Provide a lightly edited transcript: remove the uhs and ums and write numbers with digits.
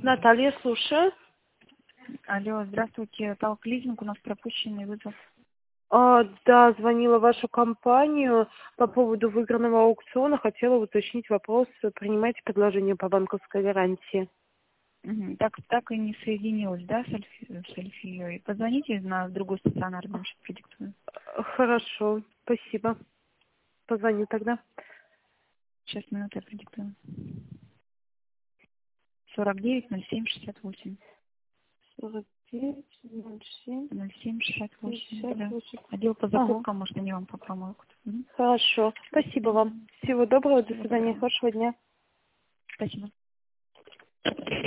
Наталья, слушаю. Алло, здравствуйте. Талк-лизинг, у нас пропущенный вызов. Да, звонила в вашу компанию по поводу выигранного аукциона. Хотела уточнить вопрос, принимаете предложение по банковской гарантии? Мгм. Так и не соединилась, да, с Альфией? Позвоните на другой стационарный, сейчас продиктую. Хорошо, спасибо. Позвоню тогда. Сейчас, минуту, я продиктую. 49 07 68. 49, 07, 07 68, да. 68. Отдел по Ага, закупкам, может, они вам по промоутеру. хорошо. Спасибо вам. Всего доброго, до Всего свидания, доброго. хорошего дня. Спасибо.